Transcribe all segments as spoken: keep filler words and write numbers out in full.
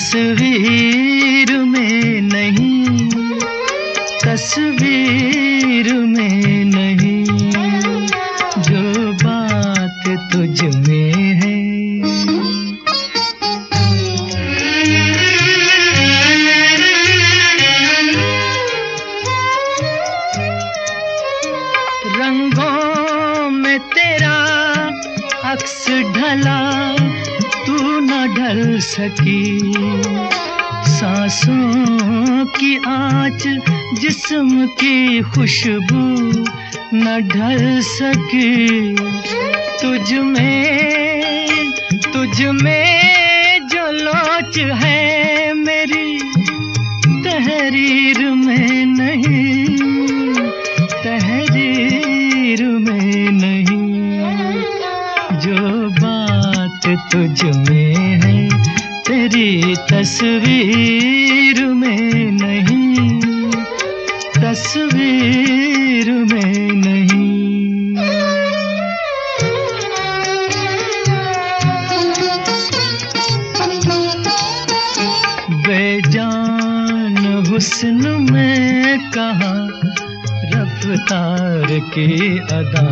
तस्वीर में नहीं, तस्वीर में नहीं, जो बात तुझ में है। रंगों में तेरा अक्स ढला, तू न ढल सकी। सांसों की आँच, जिस्म की खुशबू न ढल सकी। तुझ में तुझ में जो लोच है मेरी, तहरीर में नहीं, तहरीर में नहीं, जो बात तुझ में है तेरी तस्वीर में नहीं, तस्वीर में नहीं। बेजान हुस्न में कहाँ रफ्तार की अदा,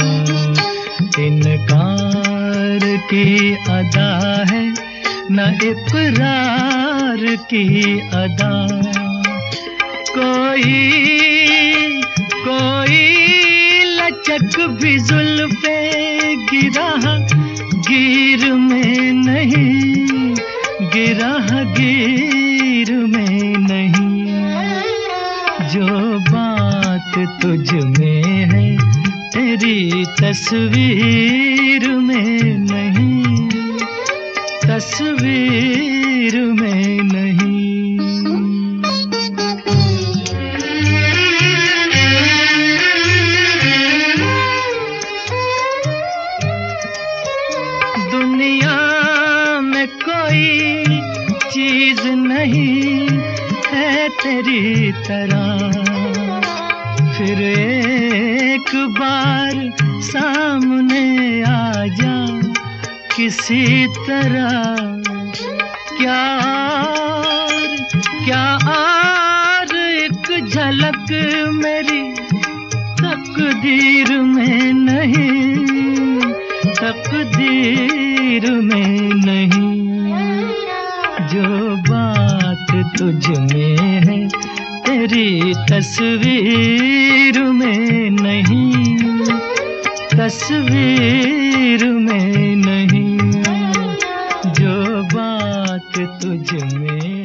इनकार की अदा है न इकरार की अदा। कोई कोई लचक भी जुल्फे गिरा गिर में नहीं, गिरा गिर में नहीं, जो बात तुझ में है तेरी तस्वीर में नहीं, तस्वीर में नहीं। दुनिया में कोई चीज नहीं है तेरी तरह, फिर एक बार सामने आ जा किसी तरह। क्या और क्या और एक झलक मेरी तकदीर में नहीं, तकदीर में नहीं, जो बात तुझ में है तेरी तस्वीर में नहीं, तस्वीर में नहीं, जो बात तुझ में